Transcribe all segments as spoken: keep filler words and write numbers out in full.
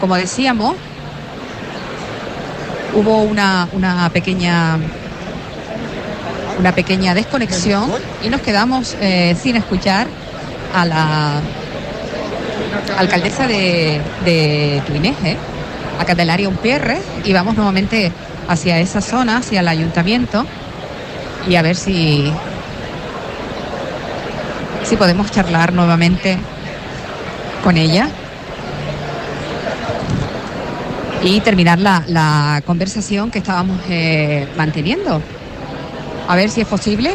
como decíamos, hubo una, una pequeña una pequeña desconexión y nos quedamos eh, sin escuchar a la alcaldesa de, de Tuineje, a Candelaria Umpierre, y vamos nuevamente hacia esa zona, hacia el ayuntamiento, y a ver si si podemos charlar nuevamente con ella y terminar la, la conversación que estábamos eh, manteniendo. A ver si es posible.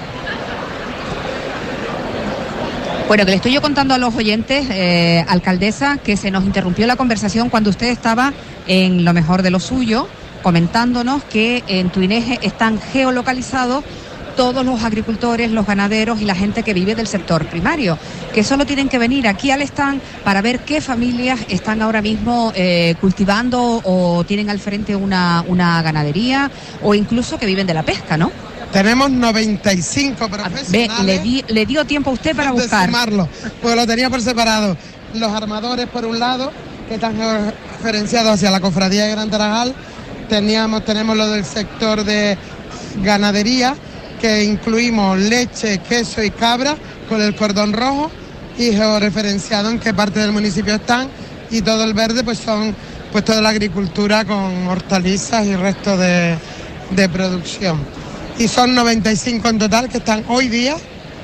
Bueno, que le estoy yo contando a los oyentes, eh, alcaldesa, que se nos interrumpió la conversación cuando usted estaba en lo mejor de lo suyo, comentándonos que en Tuineje están geolocalizados todos los agricultores, los ganaderos y la gente que vive del sector primario, que solo tienen que venir aquí al stand para ver qué familias están ahora mismo eh, cultivando o tienen al frente una, una ganadería o incluso que viven de la pesca, ¿no? Tenemos noventa y cinco profesionales. Ve, le, di, le dio tiempo a usted para buscar. Sumarlo, porque lo tenía por separado. Los armadores por un lado, que están referenciados hacia la cofradía de Gran Tarajal. Teníamos, tenemos lo del sector de ganadería, que incluimos leche, queso y cabra con el cordón rojo y georreferenciado en qué parte del municipio están, y todo el verde pues son pues toda la agricultura con hortalizas y resto de, de producción. Y son noventa y cinco en total que están hoy día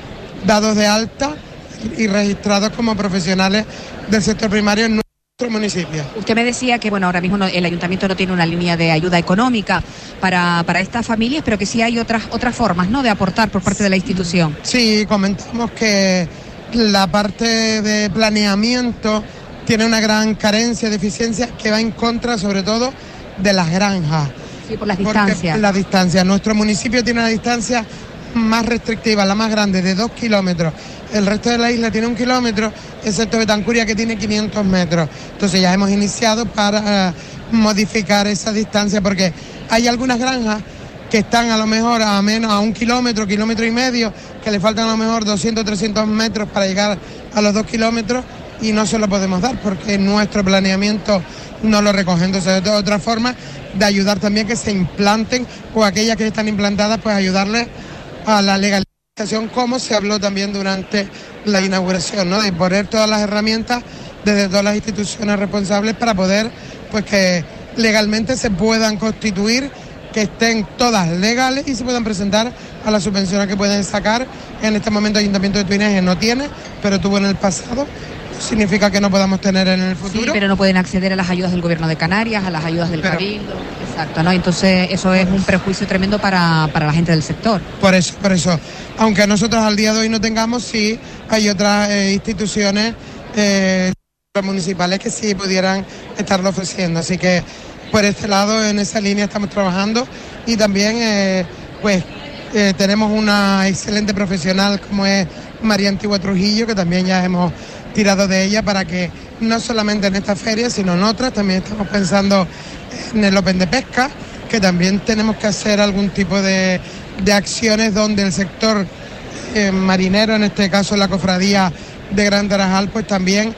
dados de alta y registrados como profesionales del sector primario en nuestro municipio. Usted me decía que bueno, ahora mismo no, el ayuntamiento no tiene una línea de ayuda económica para, para estas familias, pero que sí hay otras otras formas, ¿no?, de aportar por parte de la institución. Sí, comentamos que la parte de planeamiento tiene una gran carencia, deficiencia, que va en contra sobre todo de las granjas. Sí, por las distancias. La distancia. Nuestro municipio tiene una distancia más restrictiva, la más grande, de dos kilómetros. El resto de la isla tiene un kilómetro, excepto Betancuria, que tiene quinientos metros. Entonces ya hemos iniciado para uh, modificar esa distancia, porque hay algunas granjas que están a lo mejor a menos a un kilómetro, kilómetro y medio, que le faltan a lo mejor doscientos, trescientos metros para llegar a los dos kilómetros, y no se lo podemos dar porque nuestro planeamiento no lo recoge. Entonces, de otra forma de ayudar también que se implanten, o aquellas que están implantadas, pues ayudarles a la legalización, como se habló también durante la inauguración, ¿no?, de poner todas las herramientas desde todas las instituciones responsables para poder, pues que legalmente se puedan constituir, que estén todas legales y se puedan presentar a las subvenciones que pueden sacar. En este momento el Ayuntamiento de Tuineje no tiene, pero tuvo en el pasado. Significa que no podamos tener en el futuro. Sí, pero no pueden acceder a las ayudas del gobierno de Canarias, a las ayudas del pero, Cabildo. Exacto, ¿no? Entonces eso es un prejuicio tremendo para, para la gente del sector. Por eso, por eso. Aunque nosotros al día de hoy no tengamos, sí hay otras eh, instituciones eh, municipales que sí pudieran estarlo ofreciendo. Así que por este lado, en esa línea estamos trabajando, y también eh, pues eh, tenemos una excelente profesional como es María Antigua Trujillo, que también ya hemos tirado de ella para que no solamente en esta feria, sino en otras. También estamos pensando en el Open de Pesca, que también tenemos que hacer algún tipo de, de acciones donde el sector eh, marinero, en este caso la cofradía de Gran Tarajal, pues también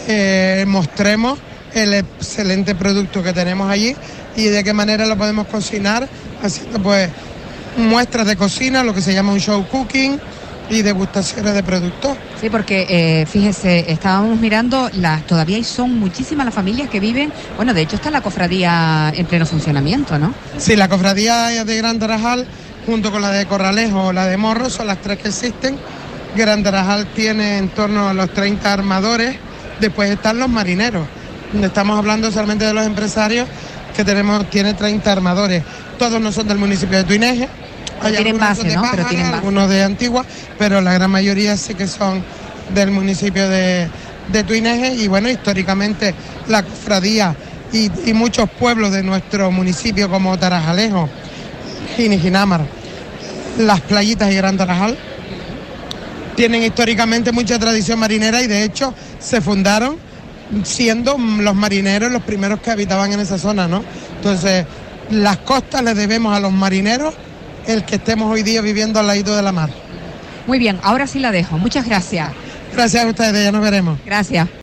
eh, mostremos el excelente producto que tenemos allí y de qué manera lo podemos cocinar, haciendo pues muestras de cocina, lo que se llama un show cooking, y degustaciones de productos. Sí, porque eh, fíjese, estábamos mirando, las todavía son muchísimas las familias que viven, bueno, de hecho está la cofradía en pleno funcionamiento, ¿no? Sí, la cofradía de Gran Tarajal, junto con la de Corralejo o la de Morro, son las tres que existen. Gran Tarajal tiene en torno a los treinta armadores, después están los marineros. Estamos hablando solamente de los empresarios, que tenemos, tiene treinta armadores. Todos no son del municipio de Tuineje. Hay tienen base, ¿no? Pájara, pero tienen base. Algunos de Antigua, pero la gran mayoría sí que son del municipio de, de Tuineje. Y bueno, históricamente la cofradía y, y muchos pueblos de nuestro municipio, como Tarajalejo, Jinijinamar, Las Playitas y Gran Tarajal, tienen históricamente mucha tradición marinera, y de hecho se fundaron siendo los marineros los primeros que habitaban en esa zona, ¿no? Entonces, las costas les debemos a los marineros el que estemos hoy día viviendo al ladito de la mar. Muy bien, ahora sí la dejo. Muchas gracias. Gracias a ustedes, ya nos veremos. Gracias.